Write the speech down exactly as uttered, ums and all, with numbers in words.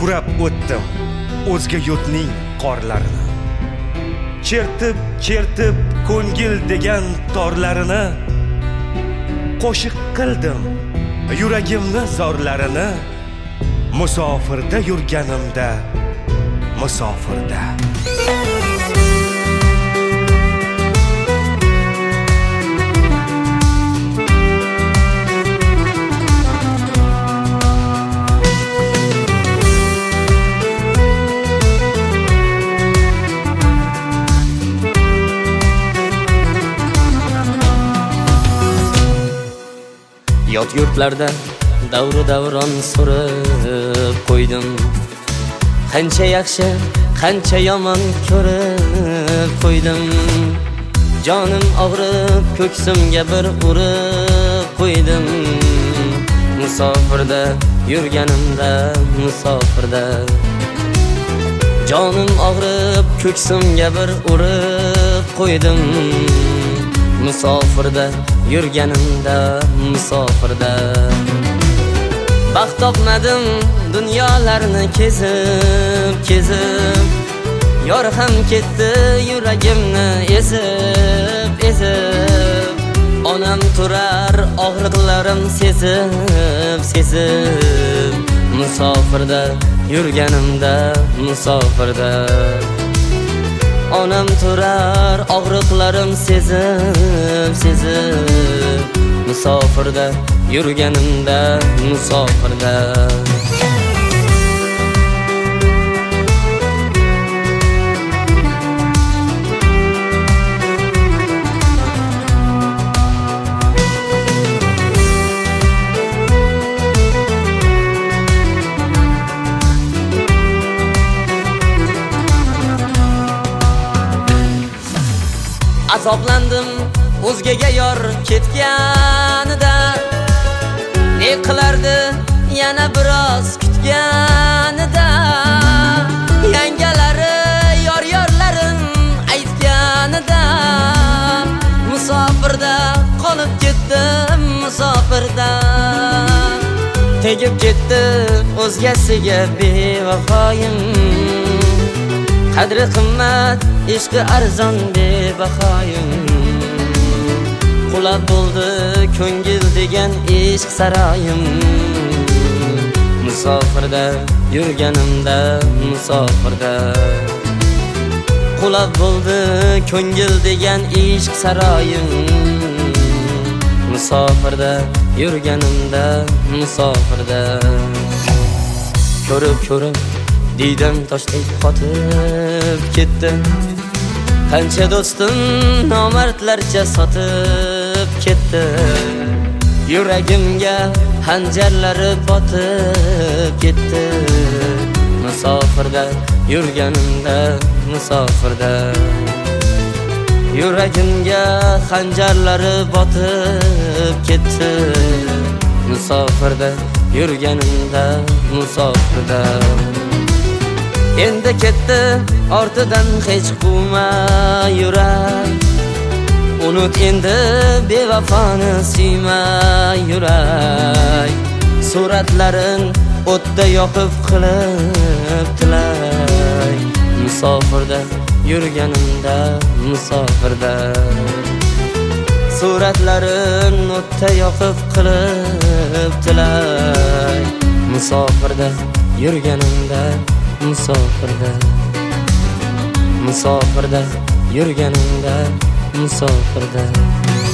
kurab o'tdim o'zga yurtning qorlarini, chertib chertib ko'ngil degan torlarini, qo'shiq qildim yuragimni zorlarini, musofirda yurganimda musofirda. Yot yurtlarda davru davron surib qo'ydim, qancha yaxshi qancha yomon ko'rib qo'ydim. Jonim og'rib ko'ksimga bir urib qo'ydim, musofirda yurganimda musofirda. Jonim og'rib ko'ksimga bir urib qo'ydim, musofirda yurganimda musofirda. Baxt topmadim dunyolarni kezib kezib, yor ham ketdi yuragimni ezib ezib. Onam turar og'riqlarim sezib sezib, musofirda yurganimda musofirda. Onam turar og'riqlarim sezib sezib, musofirda yurganimda musofirda. Azoblandim o'zgaga yor ketganida, ne qilardi yana biroz kutganida. Yangalari yor yorlarim aytganida, musofirda qolib ketdim musofirda. Tegib ketdi o'zgasiga bevafoyim, qadri qimmat ishqi arzon bebahoyim. Qulab bo'ldi ko'ngil degan ishq saroyim, musofirda yurganimda musofirda. Qulab bo'ldi ko'ngil degan ishq saroyim, musofirda yurganimda musofirda. Ko'rib ko'rib diydam toshdek qotib ketdi, qancha do'stim nomardlarcha sotib ketdi. Yuragimga hanjarlari botib ketdi, musofirda yurganimda musofirda. Yuragimga hanjarlari botib ketdi, musofirda yurganimda musofirda. Endi ketdi ortidan hech quvma yurak, unut endi bevafoni siyma yurak. Suratlarin o'tda yoqib qilib tilay, musofirda yurganimda musofirda. Suratlarin o'tda yoqib qilib tilay, musofirda yurganimda musofirda. Musofirda yurganimda musofirda.